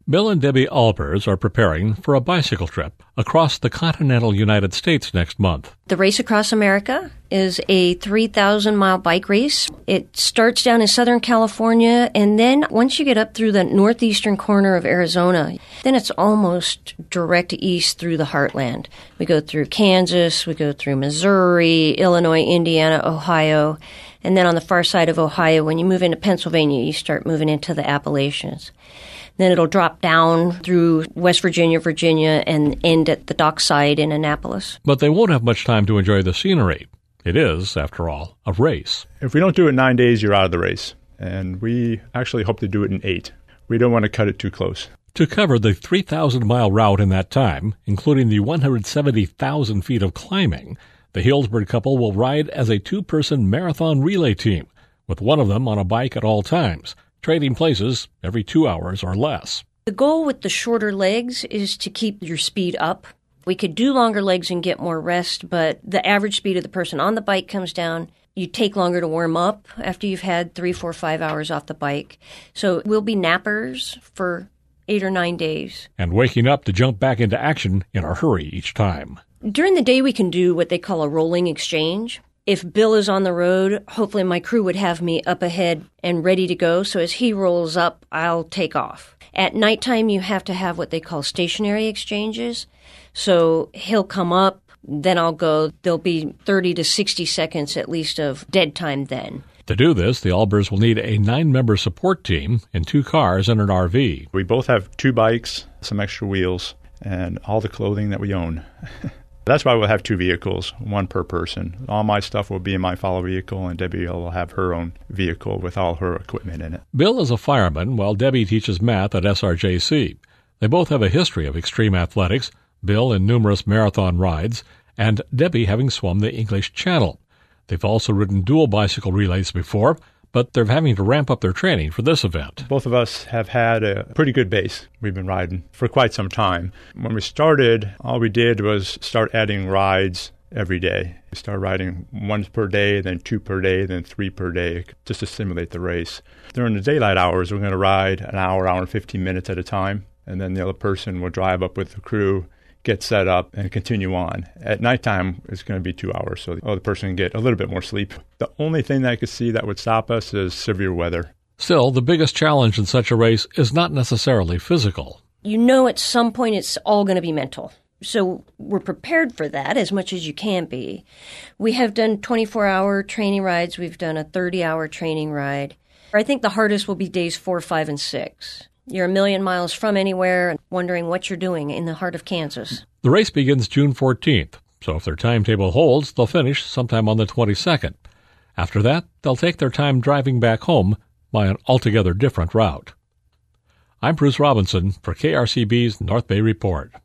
Bill and Debbie Albers are preparing for a bicycle trip across the continental United States next month. The Race Across America is a 3,000-mile bike race. It starts down in Southern California, and then once you get up through the northeastern corner of Arizona, then it's almost direct east through the heartland. We go through Kansas, we go through Missouri, Illinois, Indiana, Ohio, and then on the far side of Ohio, when you move into Pennsylvania, you start moving into the Appalachians. Then it'll drop down through West Virginia, and end at the dockside in Annapolis. But they won't have much time to enjoy the scenery. It is, after all, a race. If we don't do it in 9 days, you're out of the race. And we actually hope to do it in 8. We don't want to cut it too close. To cover the 3,000-mile route in that time, including the 170,000 feet of climbing, the Healdsburg couple will ride as a 2-person marathon relay team, with one of them on a bike at all times, trading places every 2 hours or less. The goal with the shorter legs is to keep your speed up. We could do longer legs and get more rest, but the average speed of the person on the bike comes down. You take longer to warm up after you've had 3, 4, 5 hours off the bike. So we'll be nappers for 8 or 9 days. And waking up to jump back into action in a hurry each time. During the day, we can do what they call a rolling exchange. If Bill is on the road, hopefully my crew would have me up ahead and ready to go. So as he rolls up, I'll take off. At nighttime, you have to have what they call stationary exchanges. So he'll come up, then I'll go. There'll be 30 to 60 seconds at least of dead time then. To do this, the Albers will need a 9-member support team in 2 cars and an RV. We both have 2 bikes, some extra wheels, and all the clothing that we own. That's why we'll have 2 vehicles, 1 per person. All my stuff will be in my follow vehicle, and Debbie will have her own vehicle with all her equipment in it. Bill is a fireman, while Debbie teaches math at SRJC. They both have a history of extreme athletics, Bill in numerous marathon rides, and Debbie having swum the English Channel. They've also ridden dual bicycle relays before, but they're having to ramp up their training for this event. Both of us have had a pretty good base. We've been riding for quite some time. When we started, all we did was start adding rides every day. We started riding 1 per day, then 2 per day, then 3 per day, just to simulate the race. During the daylight hours, we're going to ride an hour and 15 minutes at a time, and then the other person will drive up with the crew, get set up, and continue on. At nighttime, it's going to be 2 hours, so the other person can get a little bit more sleep. The only thing that I could see that would stop us is severe weather. Still, the biggest challenge in such a race is not necessarily physical. You know at some point it's all going to be mental. So we're prepared for that as much as you can be. We have done 24-hour training rides. We've done a 30-hour training ride. I think the hardest will be days 4, 5, and 6. You're a million miles from anywhere and wondering what you're doing in the heart of Kansas. The race begins June 14th, so if their timetable holds, they'll finish sometime on the 22nd. After that, they'll take their time driving back home by an altogether different route. I'm Bruce Robinson for KRCB's North Bay Report.